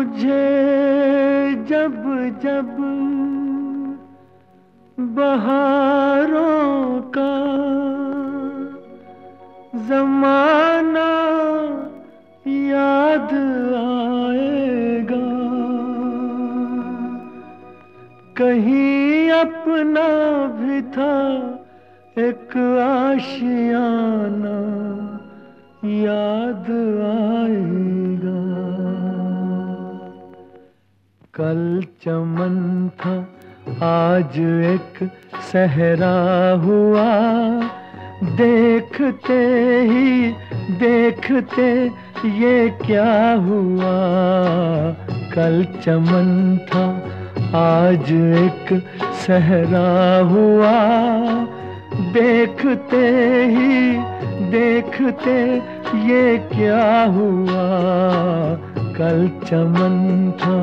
मुझे जब जब बहारों का ज़माना याद आएगा, कहीं अपना भी था एक आशियाना याद आएगा। कल चमन था आज एक सहरा हुआ, देखते ही देखते ये क्या हुआ। कल चमन था आज एक सहरा हुआ, देखते ही देखते ये क्या हुआ। कल चमन था।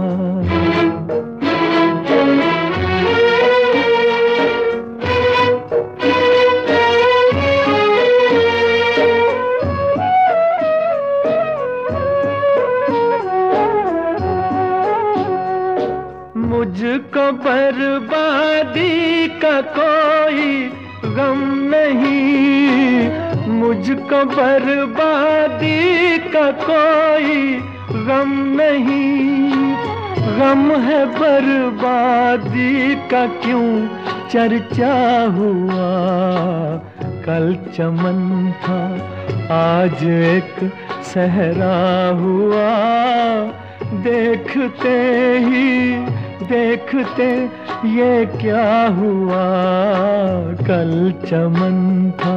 मुझको बर्बादी का कोई गम नहीं, मुझको बर्बादी का कोई गम नहीं। गम है बर्बादी का क्यों चर्चा हुआ। कल चमन था आज एक सहरा हुआ, देखते ही देखते ये क्या हुआ। कल चमन था।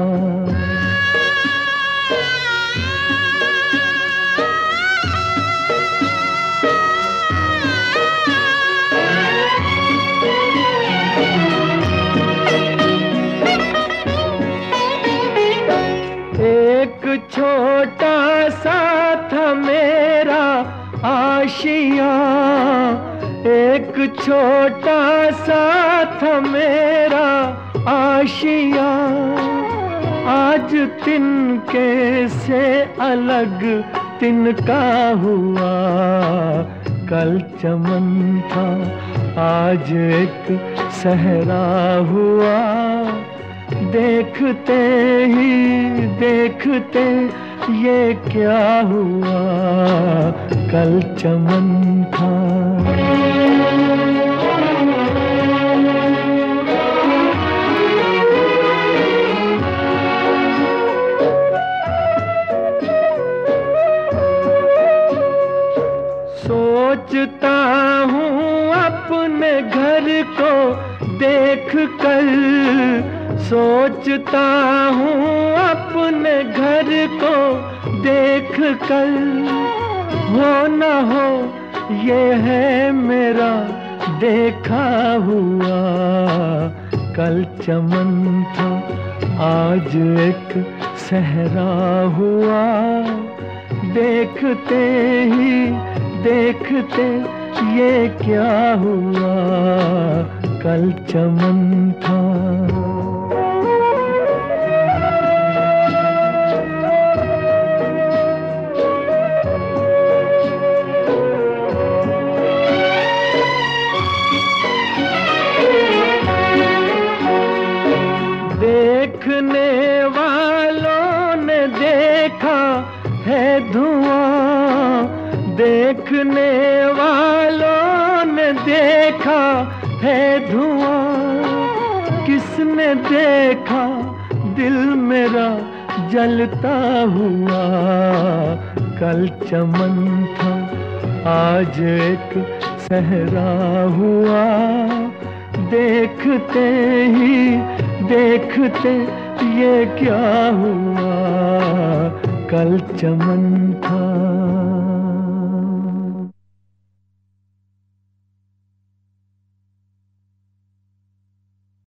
एक छोटा सा था मेरा आशियाँ, एक छोटा सा था मेरा आशियाँ। आज तिनके से अलग तिनका हुआ। कल चमन था आज एक सहरा हुआ, देखते ही देखते ये क्या हुआ। कल चमन था। सोचता हूँ अपने घर को देख कर, सोचता हूँ अपने घर को देख कर। हो न हो ये है मेरा देखा हुआ। कल चमन था आज एक सहरा हुआ, देखते ही देखते ये क्या हुआ। कल चमन था। देखने वालों ने देखा है धुआं, देखने वालों ने देखा है धुआं। किसने देखा दिल मेरा जलता हुआ। कल चमन था आज एक सहरा हुआ, देखते ही देखते ये क्या हुआ। कल चमन था।